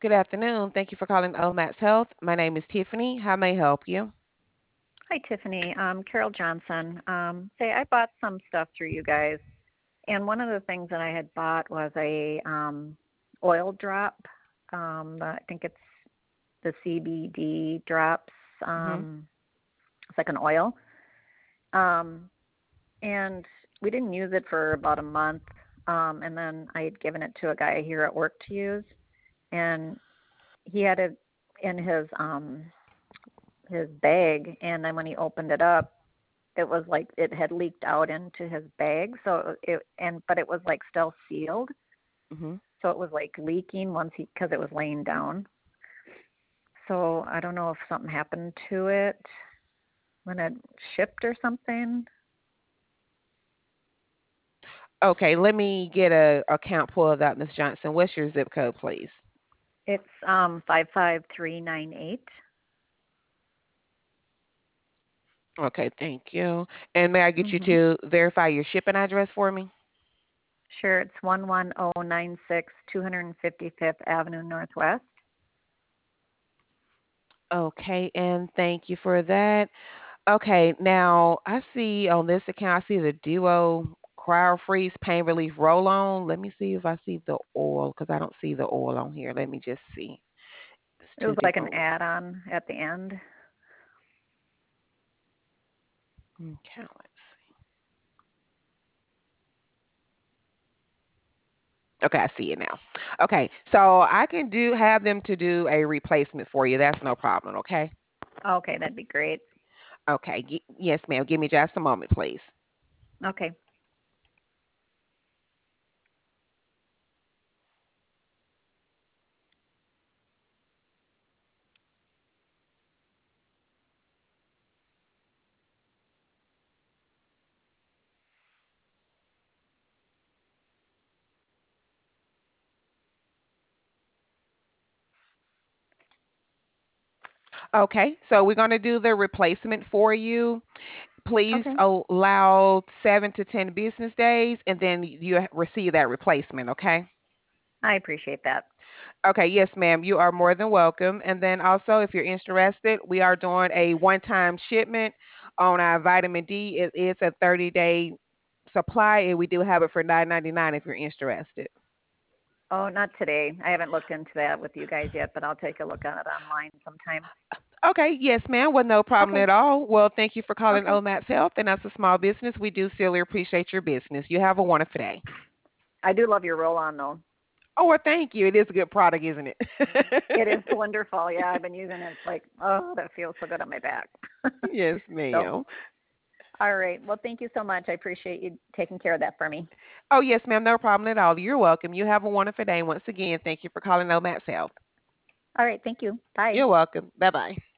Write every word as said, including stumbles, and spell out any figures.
Good afternoon. Thank you for calling Omax Health. My name is Tiffany. How may I help you? Hi, Tiffany. Um, Carol Johnson. Um, say, I bought some stuff through you guys, and one of the things that I had bought was a um, oil drop. Um, the, I think it's the C B D drops. hmm Um, it's like an oil, um, and we didn't use it for about a month. Um, and then I had given it to a guy here at work to use, and he had it in his um, his bag. And then when he opened it up, it was like it had leaked out into his bag, so it and but it was like still sealed, hmm so it was like leaking once he because it was laying down. So I don't know if something happened to it when it shipped or something. Okay, let me get a account pulled up, Miss Johnson. What's your zip code, please? It's um five five three nine eight. Okay, thank you. And may I get you Mm-hmm. to verify your shipping address for me? Sure, it's one one zero nine six two hundred fifty fifth Avenue Northwest. Okay, and thank you for that. Okay, now I see on this account, I see the Duo Cryo Freeze Pain Relief Roll On. Let me see if I see the oil because I don't see the oil on here. Let me just see. It's It two was like an different. add-on at the end. Okay, let's see. Okay, I see it now. Okay, so I can do have them to do a replacement for you. That's no problem. Okay. Okay, that'd be great. Okay. Gi- yes, ma'am. Give me just a moment, please. Okay. Okay, so we're going to do the replacement for you. Please Okay. allow seven to ten business days, and then you receive that replacement. Okay. I appreciate that. Okay, yes, ma'am. You are more than welcome. And then also, if you're interested, we are doing a one-time shipment on our vitamin D. It is a thirty-day supply, and we do have it for nine ninety-nine if you're interested. Oh, not today. I haven't looked into that with you guys yet, but I'll take a look at it online sometime. Okay, yes, ma'am. Well, no problem Okay. at all. Well, thank you for calling Okay. Omax Health, and as a small business, we do sincerely appreciate your business. You have a wonderful day. I do love your roll on though. Oh, well, thank you. It is a good product, isn't it? It is wonderful. Yeah, I've been using it. It's like, oh, that feels so good on my back. Yes, So, ma'am. all right. Well, thank you so much. I appreciate you taking care of that for me. Oh, yes, ma'am. No problem at all. You're welcome. You have a wonderful day. Once again, thank you for calling Omax Health. All right. Thank you. Bye. You're welcome. Bye bye.